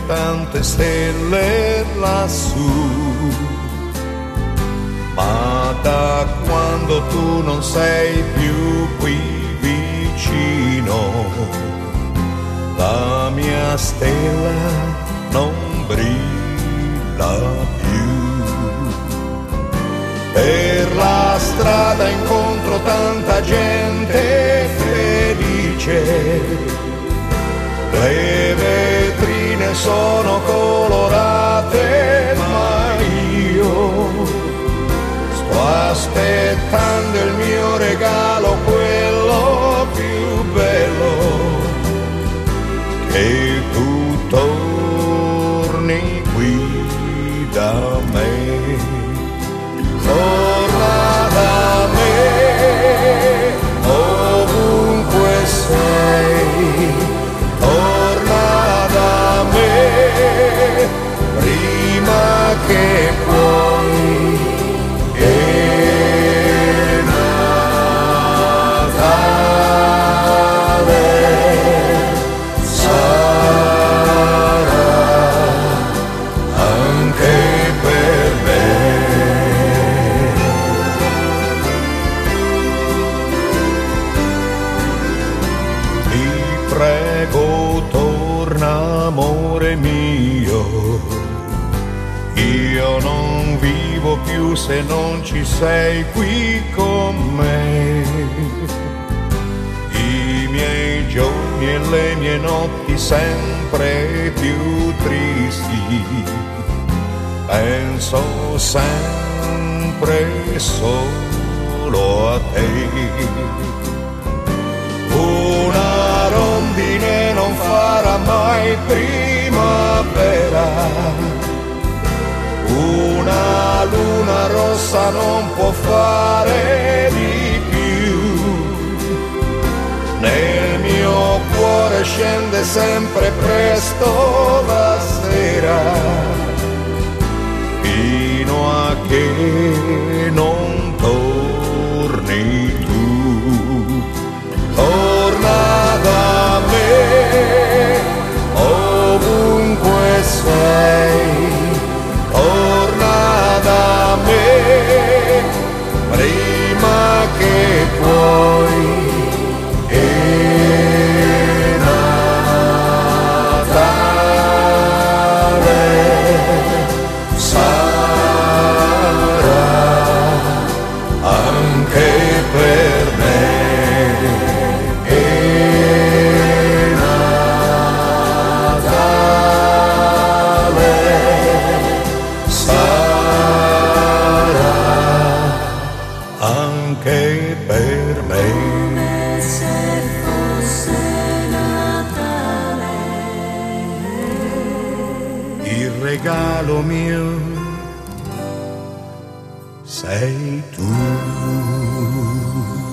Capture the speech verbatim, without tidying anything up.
tante stelle lassù, ma da quando tu non sei più qui vicino, la mia stella non brilla più. Per la strada incontro tanta gente felice, le vetrine sono colorate, ma io sto aspettando il mio regalo, quello più bello, che tu torni qui da me. Torna da me, ovunque sei, torna da me, prima che puoi, è Natale, sarà anche per me. Prego, torna amore mio, io non vivo più se non ci sei qui con me. I miei giorni e le mie notti sempre più tristi, penso sempre solo a te. Una rondine non farà mai primavera, una luna rossa non può fare di più. Nel mio cuore scende sempre presto la sera, fino a che non torni tu. Torna da me, ovunque sei, torna da me, prima che puoi, è Natale, sarà anche per me. Anche per me. Come se fosse Natale, Il regalo mio sei tu.